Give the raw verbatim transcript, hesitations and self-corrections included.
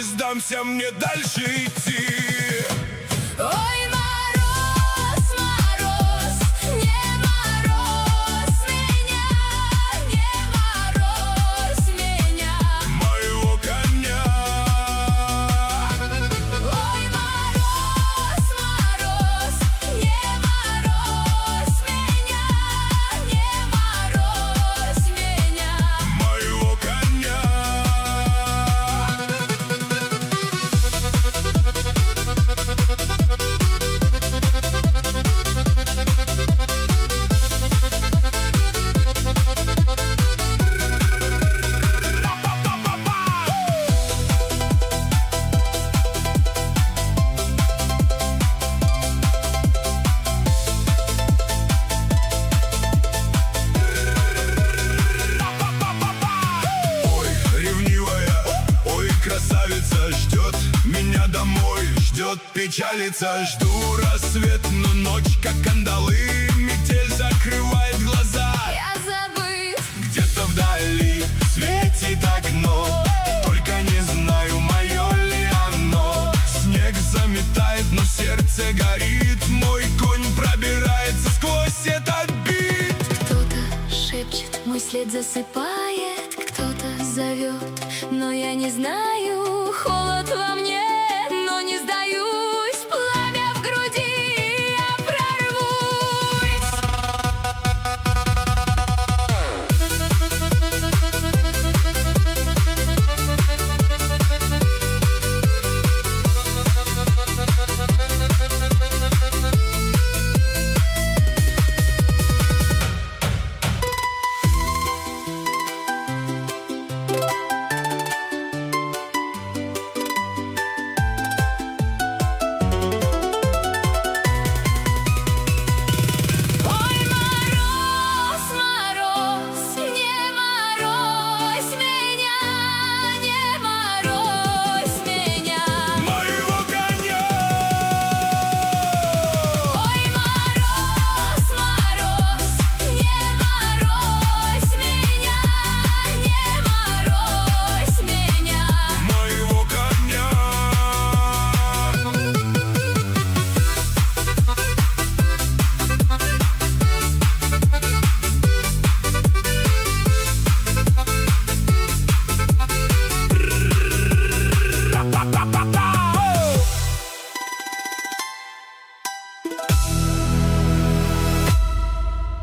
сдамся, мне дальше идти. Ой, мороз, мороз, не мороз меня, не мороз меня, моего коня. Ой, мороз, мороз, не мороз меня, не мороз меня, моего коня. Ой, ревнивая, ой, красавица, ждет меня домой, ждет, печалится. Жду рассвет, но ночь как кандалы, метель закрывает глаза. я забыт. Где-то вдали светит окно, только не знаю, мое ли оно. Снег заметает, но сердце горит, мой конь пробирается сквозь этот бит. Кто-то шепчет, мой след засыпает, кто-то зовет, но я не знаю.